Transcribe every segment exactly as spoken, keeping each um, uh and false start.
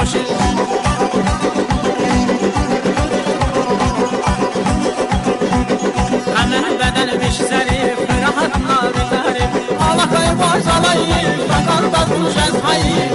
kurtuşur. Hemen bedenmiş zerif, rahatla bir zarif. Allah kayboz alayım, bakanda duracağız hayır.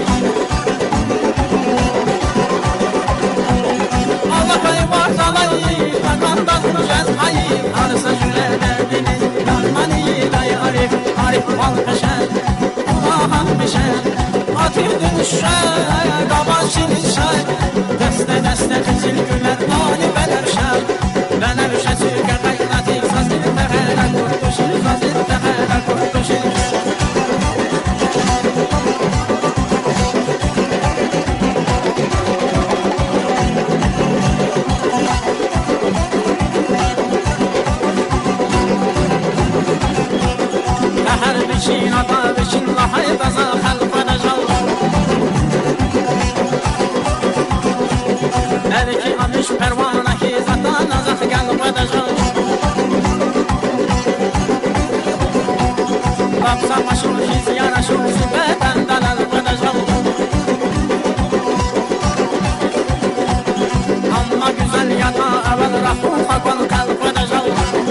Allah kayboz alayım, bakanda duracağız hayır. Arsa jüle derdini, yarmani dayı arif. Arif bal peşen, Allah'ım peşen. Atır dönüşer, daban şinişer. Deste deste kızıl güler, ani belerşer. Ben evşesi köpek latif, sazil tefele kurtuşur. Sazil tefele kurtuşur. Her biçin ata biçin lahay baza halka da jal. Erki amış pervana ki zata nazak galba da jal. Kapsa maşur hiz yaraşur zibeten dalal da jal. Amma güzel yata evvel rahu fakal kalba da jal.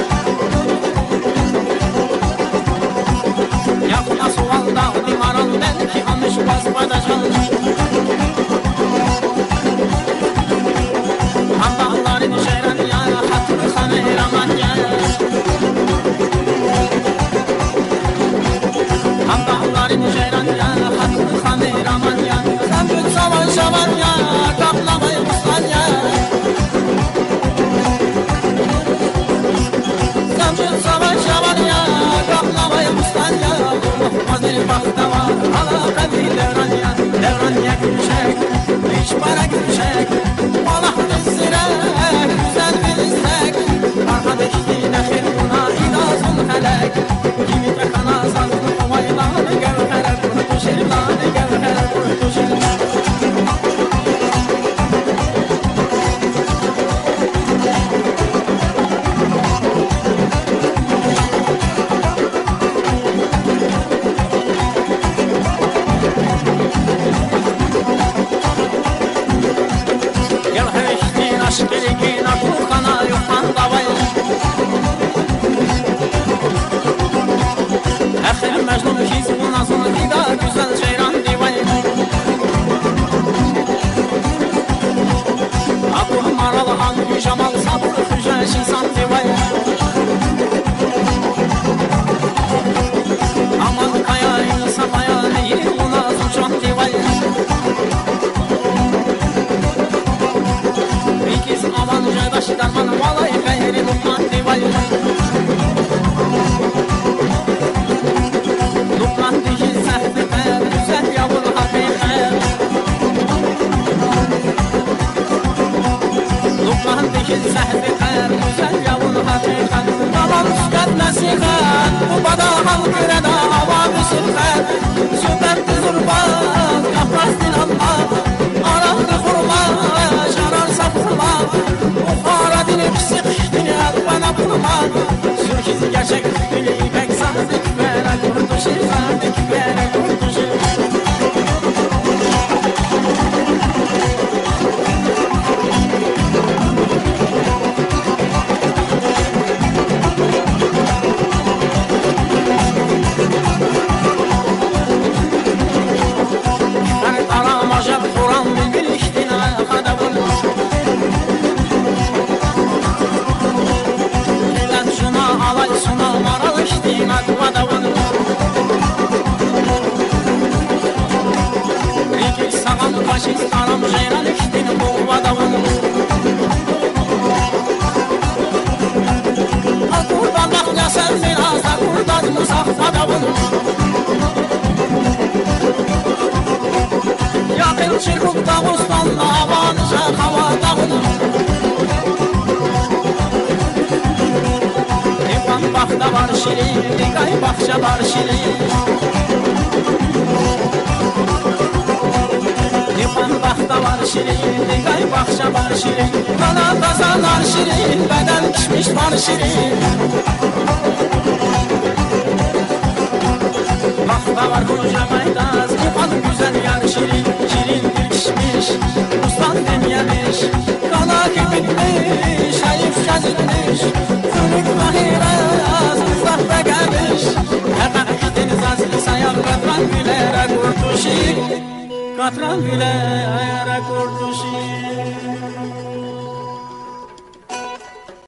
Yakma suvalda dimaral belki amış basma da jal. Allah'ların şehran ya hatır khanı raman ya. Allah'ların şehran ya hatır khanı raman ya. Sen bütün savan şavan ya kaplamayı muslan ya. Sen bütün savan şavan ya kaplamayı muslan ya. Hazır bakta var hala kadir devran ya. Devran ya gülşek hiç para gülşek. Allah dizirek güzel bir istek. Arkadakine khiruna ilazun felek. Kimi de kanazan uvaylanı gevhere kurtuşur. Lanı gevhere kurtuşur. Aşkirikin akukana yuhan davay. Ehil mecnun hizbun azun dida güzel ceyran divay. Akuh maral hangi jamal sabır hüceş insan divay. Aman kaya insan hayali yılın azun çok divay. İkiz aman cadaş darman valay gayri lukman divay. Lukman dişi sehbi kayar güzel yavur hakikat. Lukman dişi sehbi kayar güzel yavur hakikat. Dalan üskat nasihat bu bada halk reda hava bişirkat. Süper tuzurban kapras dilallah. Arahdı kurban şarar sapırlar. Bukhara dini pısık dini bana bulman. Sürkiz gerçek dili ipek sandık vere kurtuşur. Sandık vere kurtuşur. Faşistanım ceyran içtin bu adamın. Akurdan bakla sen biraz akurdan musaf adamın. Yakın çıkıp Dağıstan'la avanıca hava dağın. Divan bakta var şirin, dikay bakça var şirin. Divan bakta var şirin, dikay bakça var şirin. Kana kazanar şirin, beden pişmiş var şirin. Bakta var koca maydaz, divan güzel yar şirin. Şirindir pişmiş gelmiş, ayıp gəzilmiş. Sürük bahiraz, uzaq və qəmiş. Həqaq deniz azlı sayaq qatran gülərə qurtuşik. Qatran gülərə